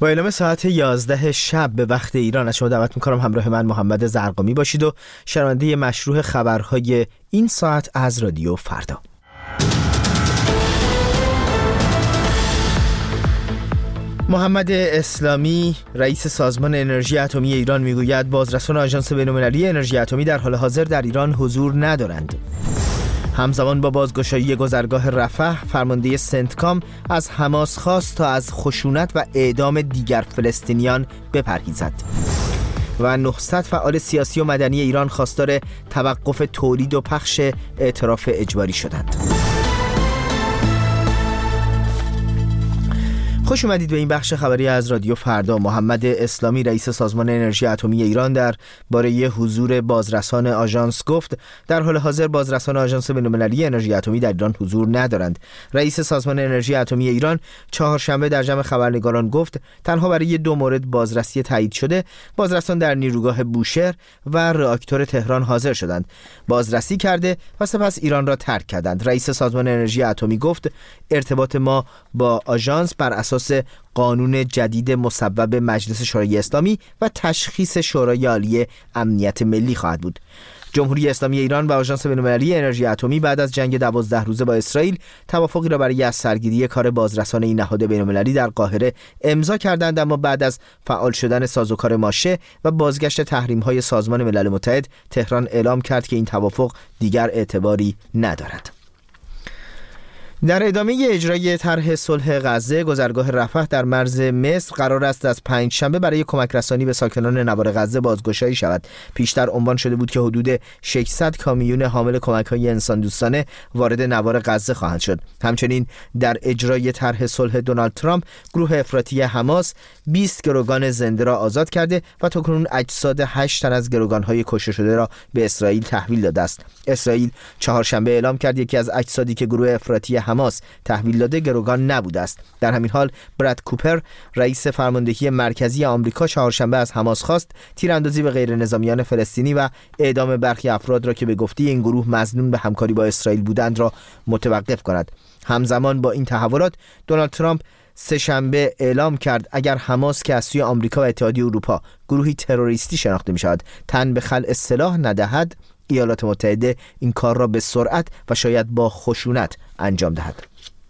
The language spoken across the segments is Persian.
با اعلام ساعت 11 شب به وقت ایران از شما دعوت میکنم همراه من محمد زرقامی باشید و شنونده مشروع خبرهای این ساعت از رادیو فردا. محمد اسلامی رئیس سازمان انرژی اتمی ایران میگوید بازرسان آژانس بین‌المللی انرژی اتمی در حال حاضر در ایران حضور ندارند. همزمان با بازگشایی گذرگاه رفح، فرمانده سنتکام از حماس خواست تا از خشونت و اعدام دیگر فلسطینیان بپرهیزد. و 900 فعال سیاسی و مدنی ایران خواستار توقف تولید و پخش اعتراف اجباری شدند. خوش اومدید به این بخش خبری از رادیو فردا. محمد اسلامی رئیس سازمان انرژی اتمی ایران در باره حضور بازرسان آژانس گفت در حال حاضر بازرسان آژانس بین‌المللی انرژی اتمی در ایران حضور ندارند. رئیس سازمان انرژی اتمی ایران چهارشنبه در جمع خبرنگاران گفت تنها برای 2 مورد بازرسی تایید شده بازرسان در نیروگاه بوشهر و راکتور تهران حاضر شدند، بازرسی کرده و سپس ایران را ترک کردند. رئیس سازمان انرژی اتمی گفت ارتباط ما با آژانس بر اساس قانون جدید مصوب مجلس شورای اسلامی و تشخیص شورای عالی امنیت ملی خواهد بود. جمهوری اسلامی ایران و آژانس بین‌المللی انرژی اتمی بعد از جنگ 12 روزه با اسرائیل توافقی را برای از سرگیری کار بازرسان این نهاد بین‌المللی در قاهره امضا کردند، اما بعد از فعال شدن سازوکار ماشه و بازگشت تحریم‌های سازمان ملل متحد تهران اعلام کرد که این توافق دیگر اعتباری ندارد. در ادامه اجرای طرح صلح غزه، گذرگاه رفح در مرز مصر قرار است از پنجشنبه برای کمک رسانی به ساکنان نوار غزه بازگشایی شود. پیشتر عنوان شده بود که حدود 600 کامیون حامل کمک‌های انسان دوستانه وارد نوار غزه خواهند شد. همچنین در اجرای طرح صلح دونالد ترامپ، گروه افراطی حماس 20 گروگان زنده را آزاد کرده و تاکنون اجساد 8 تن از گروگان‌های کشته شده را به اسرائیل تحویل داده است. اسرائیل چهارشنبه اعلام کرد یکی از اجسادی که گروه افراطی حماس تحویل داده گروگان نبوده است. در همین حال براد کوپر رئیس فرماندهی مرکزی آمریکا چهارشنبه از حماس خواست تیراندازی به غیر نظامیان فلسطینی و اعدام برخی افراد را که به گفته این گروه مظنون به همکاری با اسرائیل بودند را متوقف کند. همزمان با این تحولات دونالد ترامپ سه‌شنبه اعلام کرد اگر حماس که از سوی آمریکا و اتحادیه اروپا گروهی تروریستی شناخته می‌شود تن به خلع سلاح ندهد، ایالات متحده این کار را به سرعت و شاید با خشونت انجام دهد.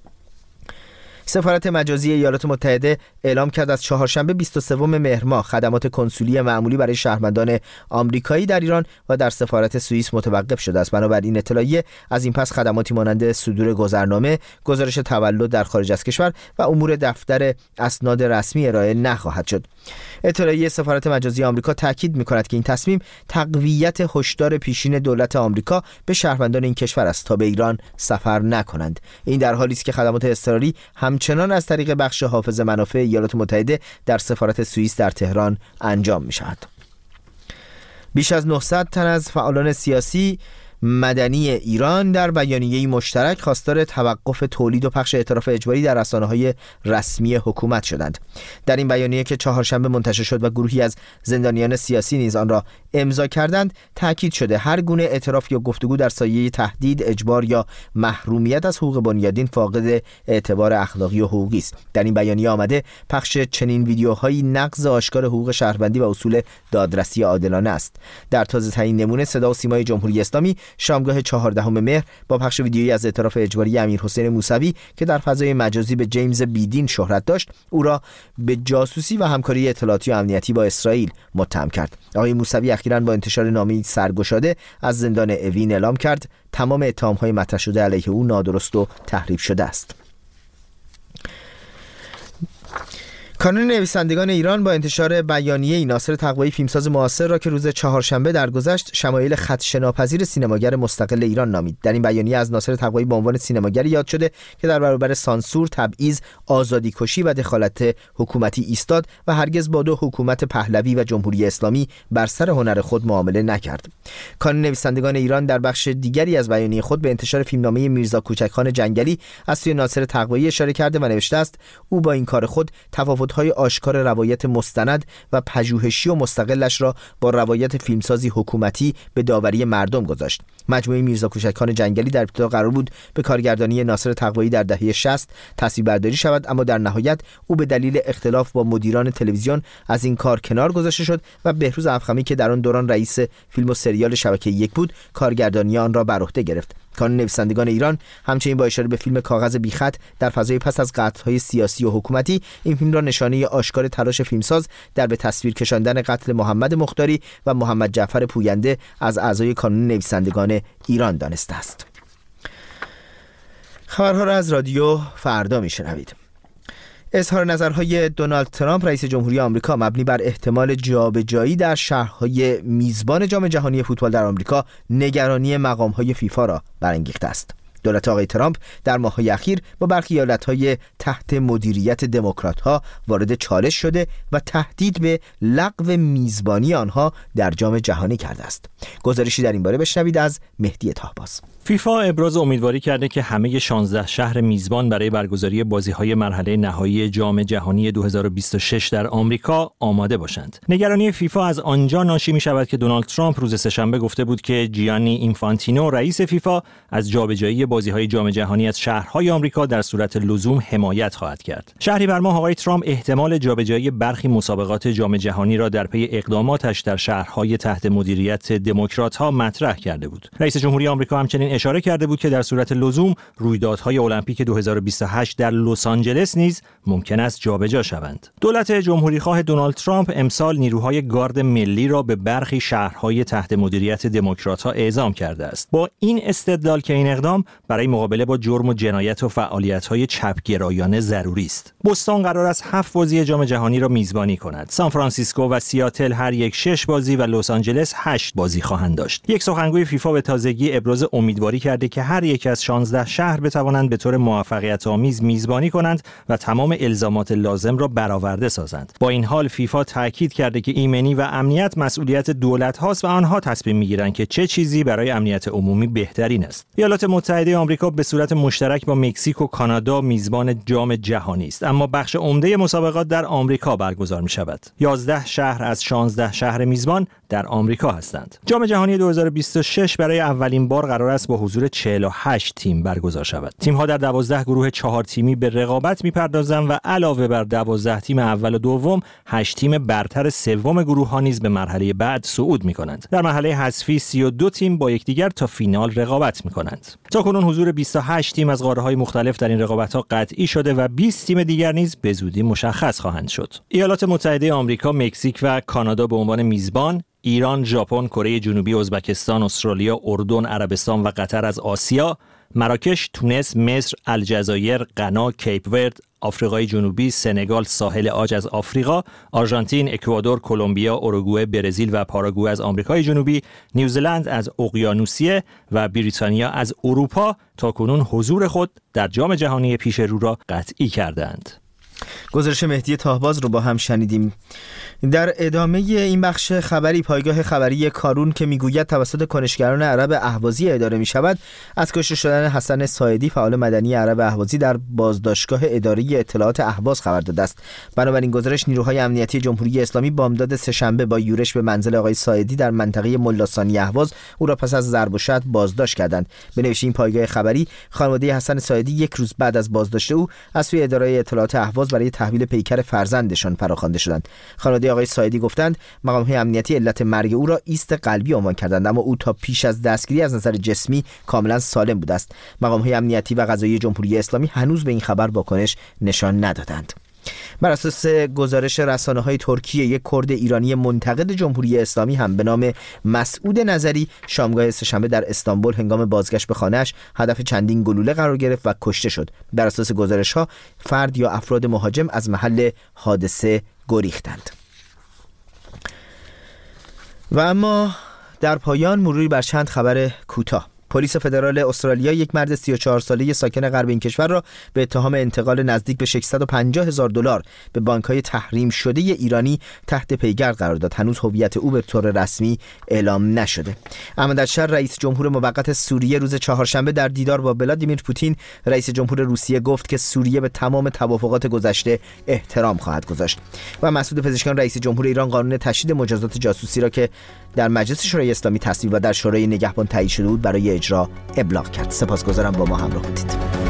سفارت مجازی ایالات متحده اعلام کرد از چهارشنبه 23 مهر ماه خدمات کنسولی معمولی برای شهروندان آمریکایی در ایران و در سفارت سوئیس متوقف شده است. بنابراین اطلاعیه از این پس خدماتی مانند صدور گذرنامه، گزارش تولد در خارج از کشور و امور دفتر اسناد رسمی ارائه نخواهد شد. اطلاعیه سفارت مجازی آمریکا تاکید می‌کند که این تصمیم تقویت هشدار پیشین دولت آمریکا به شهروندان این کشور است تا به ایران سفر نکنند. این در حالی است که خدمات اضطراری همچنان از طریق بخش حافظ منافع ایالات متحده در سفارت سوئیس در تهران انجام می‌شود. بیش از 900 تن از فعالان سیاسی مدنی ایران در بیانیه‌ای مشترک خواستار توقف تولید و پخش اعتراف اجباری در رسانه‌های رسمی حکومت شدند. در این بیانیه که چهارشنبه منتشر شد و گروهی از زندانیان سیاسی نیز آن را امضا کردند، تاکید شده هر گونه اعتراف یا گفتگو در سایه تهدید، اجبار یا محرومیت از حقوق بنیادین فاقد اعتبار اخلاقی و حقوقی است. در این بیانیه آمده پخش چنین ویدیوهایی نقض آشکار حقوق شهروندی و اصول دادرسی عادلانه است. در تازه‌ترین نمونه صدا و سیمای جمهوری اسلامی شامگاه 14 مهر با پخش ویدیویی از اعتراف اجباری امیرحسین موسوی که در فضای مجازی به جیمز بیدین شهرت داشت، او را به جاسوسی و همکاری اطلاعاتی و امنیتی با اسرائیل متهم کرد. آقای موسوی اخیراً با انتشار نامه‌ای سرگشاده از زندان اوین اعلام کرد تمام اتهام‌های مطرح شده علیه او نادرست و تحریف شده است. کانون نویسندگان ایران با انتشار بیانیه‌ای ناصر تقوایی فیلمساز معاصر را که روز چهارشنبه درگذشت شمایل خدشه‌ناپذیر سینماگر مستقل ایران نامید. در این بیانیه از ناصر تقوایی به عنوان سینماگری یاد شده که در برابر سانسور، تبعیض، آزادی‌کشی و دخالت حکومتی ایستاد و هرگز با دو حکومت پهلوی و جمهوری اسلامی بر سر هنر خود معامله نکرد. کانون نویسندگان ایران در بخش دیگری از بیانیه خود به انتشار فیلمنامه میرزا کوچکخان جنگلی از سوی ناصر تقوایی اشاره کرده و نوشته است او با این کار خود تفاوت نمادهای آشکار روایت مستند و پژوهشی و مستقلش را با روایت فیلمسازی حکومتی به داوری مردم گذاشت. مجموعه میرزا کوچکان جنگلی در ابتدا قرار بود به کارگردانی ناصر تقوایی در دهه 60 تصویربرداری شود، اما در نهایت او به دلیل اختلاف با مدیران تلویزیون از این کار کنار گذاشته شد و بهروز افخمی که در آن دوران رئیس فیلم و سریال شبکه 1 بود، کارگردانی آن را بر عهده گرفت. کانون نویسندگان ایران همچنین با اشاره به فیلم کاغذ بیخط در فضای پس از قتل‌های سیاسی و حکومتی، این فیلم را نشانه آشکار تلاش فیلمساز در به تصویر کشاندن قتل محمد مختاری و محمد جعفر پوینده از اعضای کانون نویسندگان ایران دانسته است. خبرها را از رادیو فردا میشنوید. اظهار نظرهای دونالد ترامپ رئیس جمهوری آمریکا مبنی بر احتمال جابجایی در شهرهای میزبان جام جهانی فوتبال در آمریکا نگرانی مقام‌های فیفا را برانگیخته است. دولت آقای ترامپ در ماه‌های اخیر با برخی ایالت‌های تحت مدیریت دموکرات‌ها وارد چالش شده و تهدید به لغو میزبانی آنها در جام جهانی کرده است. گزارشی در این باره بشنوید از مهدی طهباز. فیفا ابراز امیدواری کرده که همه 16 شهر میزبان برای برگزاری بازی‌های مرحله نهایی جام جهانی 2026 در آمریکا آماده باشند. نگرانی فیفا از آنجا ناشی می‌شود که دونالد ترامپ روز سه‌شنبه گفته بود که جیانی اینفانتینو رئیس فیفا از جابجایی بازی‌های جام جهانی از شهرهای آمریکا در صورت لزوم حمایت خواهد کرد. شهریور ماه آقای ترامپ احتمال جابجایی برخی مسابقات جام جهانی را در پی اقداماتش در شهرهای تحت مدیریت دموکرات‌ها مطرح کرده بود. رئیس جمهوری آمریکا همچنین اشاره کرده بود که در صورت لزوم رویدادهای المپیک 2028 در لس آنجلس نیز ممکن است جابجا شوند. دولت جمهوریخواه دونالد ترامپ امسال نیروهای گارد ملی را به برخی شهرهای تحت مدیریت دموکرات‌ها اعزام کرده است، با این استدلال که این اقدام برای مقابله با جرم و جنایت و فعالیت‌های چپگرایانه ضروری است. بوستون قرار است 7 بازی جام جهانی را میزبانی کند. سان فرانسیسکو و سیاتل هر یک 6 بازی و لس آنجلس 8 بازی خواهند داشت. یک سخنگوی فیفا به تازگی ابراز امیدواری کرده که هر یک از 16 شهر بتوانند به طور موفقیت‌آمیز میزبانی کنند و تمام الزامات لازم را برآورده سازند. با این حال فیفا تاکید کرده که ایمنی و امنیت مسئولیت دولت‌هاست و آنها تصمیم می‌گیرند که چه چیزی برای امنیت عمومی بهترین است. ایالات متحده آمریکا به صورت مشترک با مکزیک و کانادا میزبان جام جهانی است، اما بخش عمده مسابقات در آمریکا برگزار می‌شود. 11 شهر از 16 شهر میزبان در آمریکا هستند. جام جهانی 2026 برای اولین بار قرار است با حضور 48 تیم برگزار شود. تیم‌ها در 12 گروه 4 تیمی به رقابت می‌پردازند و علاوه بر 12 تیم اول و دوم، 8 تیم برتر سوم گروه‌ها نیز به مرحله بعد صعود می‌کنند. در مرحله حذفی 32 تیم با یکدیگر تا فینال رقابت می‌کنند. تاکنون حضور 28 تیم از قاره‌های مختلف در این رقابت‌ها قطعی شده و 20 تیم دیگر نیز به زودی مشخص خواهند شد. ایالات متحده آمریکا، مکزیک و کانادا به عنوان میزبان، ایران، ژاپن، کره جنوبی، ازبکستان، استرالیا، اردن، عربستان و قطر از آسیا، مراکش، تونس، مصر، الجزایر، غنا، کیپ ورد، آفریقای جنوبی، سنگال، ساحل عاج از آفریقا، آرژانتین، اکوادور، کلمبیا، اوروگوئه، برزیل و پاراگوئه از آمریکای جنوبی، نیوزلند از اقیانوسیه و بریتانیا از اروپا تاکنون حضور خود در جام جهانی پیش رو را قطعی کردند. گزارش مهدی طهباز رو با هم شنیدیم. در ادامه این بخش خبری، پایگاه خبری کارون که میگوید توسط کنشگران عرب اهوازی اداره می شود از کشته شدن حسن ساعدی فعال مدنی عرب اهوازی در بازداشتگاه اداری اطلاعات اهواز خبر داده است. بنابراین گزارش، نیروهای امنیتی جمهوری اسلامی بامداد سه‌شنبه با یورش به منزل آقای ساعدی در منطقه ملاثانی اهواز او را پس از ضرب و شتم بازداشت کردند. به نوشته این پایگاه خبری، خانواده حسن ساعدی یک روز بعد از بازداشت او از سوی اداره اطلاعات اهواز برای تحویل پیکر فرزندشان فراخوانده شدند. خانواده آقای ساعدی گفتند مقام‌های امنیتی علت مرگ او را ایست قلبی عنوان کردند، اما او تا پیش از دستگیری از نظر جسمی کاملا سالم بوده است. مقام‌های امنیتی و قضایی جمهوری اسلامی هنوز به این خبر واکنش نشان ندادند. بر اساس گزارش رسانه‌های ترکیه، یک کرد ایرانی منتقد جمهوری اسلامی هم به نام مسعود نظری شامگاه سه‌شنبه در استانبول هنگام بازگشت به خانه‌اش هدف چندین گلوله قرار گرفت و کشته شد. بر اساس گزارش‌ها فرد یا افراد مهاجم از محل حادثه گریختند. و اما در پایان مروری بر چند خبر کوتاه. پلیس فدرال استرالیا یک مرد 34 ساله ساکن غرب این کشور را به اتهام انتقال نزدیک به $650,000 به بانک‌های تحریم شده ایرانی تحت پیگرد قرار داد. هنوز هویت او به طور رسمی اعلام نشده. احمدالشهر رئیس جمهور موقت سوریه روز چهارشنبه در دیدار با ولادیمیر پوتین رئیس جمهور روسیه گفت که سوریه به تمام توافقات گذشته احترام خواهد گذاشت. و مسعود پزشکیان رئیس جمهور ایران قانون تشدید مجازات جاسوسی را که در مجلس شورای اسلامی تصویب و در شورای نگهبان تایید شده بود برای اجرا ابلاغ کرد. سپاسگزارم با ما همراه بودید.